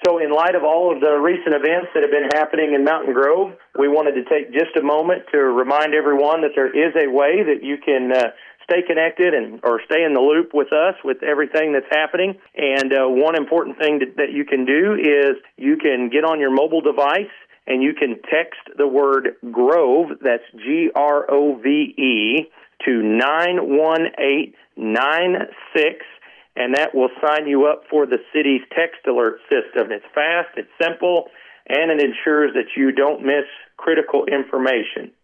So in light of all of the recent events that have been happening in Mountain Grove, we wanted to take just a moment to remind everyone that there is a way that you can stay connected or stay in the loop with us with everything that's happening. And one important thing that you can do is you can get on your mobile device and you can text the word GROVE, that's GROVE, to 91896, and that will sign you up for the city's text alert system. It's fast, it's simple, and it ensures that you don't miss critical information.